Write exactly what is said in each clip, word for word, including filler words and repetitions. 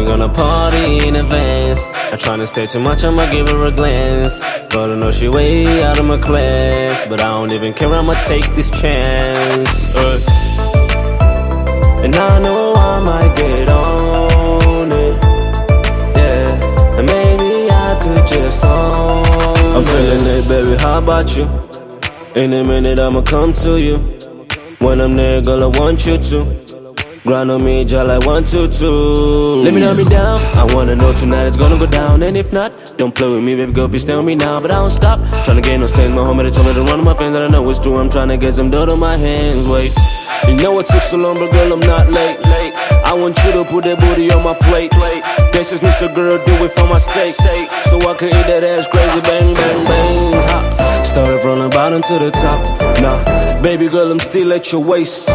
gonna party in advance. I'm trying to stay too much, I'ma give her a glance. But I know she way out of my class. But I don't even care, I'ma take this chance. uh. And I know I might get on it, yeah. And maybe I could just own it. I'm feeling it, baby, how about you? In a minute I'ma come to you. When I'm there, girl, I want you to grind on me, just like one, two, two. Let me know me down. I wanna know tonight it's gonna go down. And if not, don't play with me, baby girl, be stay with me now. But I don't stop, tryna get no stains. My homie, they told me to run on my fans, and I know it's true. I'm tryna get some dirt on my hands, wait. You know it took so long, but girl, I'm not late. late. I want you to put that booty on my plate. That's just me, so girl, do it for my sake. So I can eat that ass crazy, bang, bang, bang. Hop. Started from the bottom to the top. Nah, baby girl, I'm still at your waist.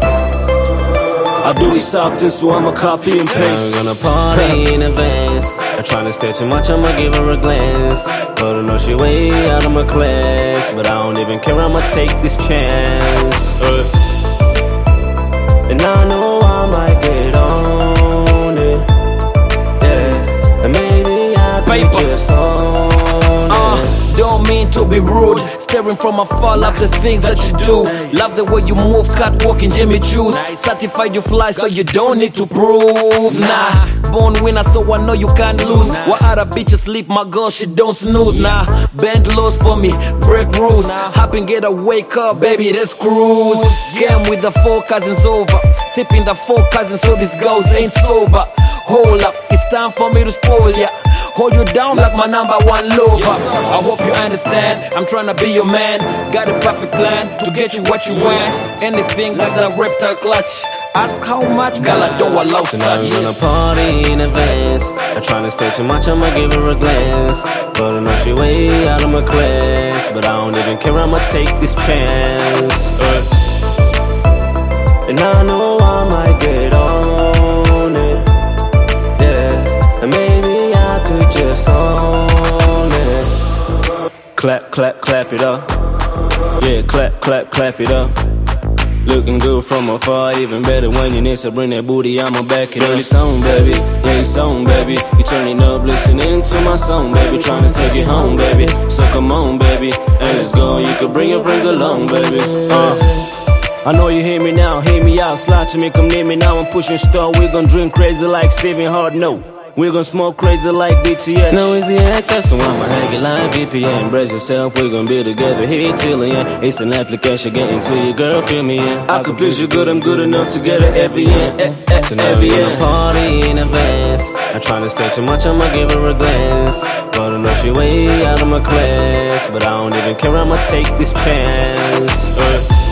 I do it soft and so I'ma copy and paste. I'm gonna party in advance. I'm tryna stay too much, I'ma give her a glance. But I know she way out of my class. But I don't even care, I'ma take this chance. uh. And I know I might get on it, yeah. And maybe I could just own it. uh, Don't mean to be rude, staring from afar, love the things that you do. Love the way you move, catwalking Jimmy Choo's. Certified you fly, so you don't need to prove. Nah, born winner, so I know you can't lose. While other bitches sleep, my girl, she don't snooze. Nah, bend lows for me, break rules. Happen, get a wake up, baby, let's cruise. Game with the four cousins over, sipping the four cousins, so these girls ain't sober. Hold up, it's time for me to spoil ya. Hold you down like my number one lover. I hope you understand, I'm tryna be your man. Got a perfect plan to get you what you want. Anything like that reptile clutch. Ask how much, girl, I don't allow such. Tonight I'm gonna party in advance. I'm tryna stay too much, I'ma give her a glance. But I know she way out of my class. But I don't even care, I'ma take this chance. uh. And I know I might get on it, yeah. And maybe I could just own it. Clap, clap, clap it up. Yeah, clap, clap, clap it up. Looking good from afar, even better when you next to bring that booty, I'ma back it up. It's on, baby, yeah, it's on, baby. You turning up, listening to my song, baby. Trying to take it home, baby. So come on, baby, and let's go. You can bring your friends along, baby. Uh. I know you hear me now, hear me out. Slide to me, come near me now. I'm pushing star, we gon' drink crazy like Stephen Hart, no. We gon' smoke crazy like B T S. No easy access, so I'ma hang it like V P N. Brace yourself, we gon' be together here till the end. It's an application, getting to you, girl, feel me in. I could picture good, I'm good enough to get it every end. Eh, eh, Tonight every we gonna party in advance. I'm tryna stay too much, I'ma give her a glance. But I know she way out of my class. But I don't even care, I'ma take this chance. uh.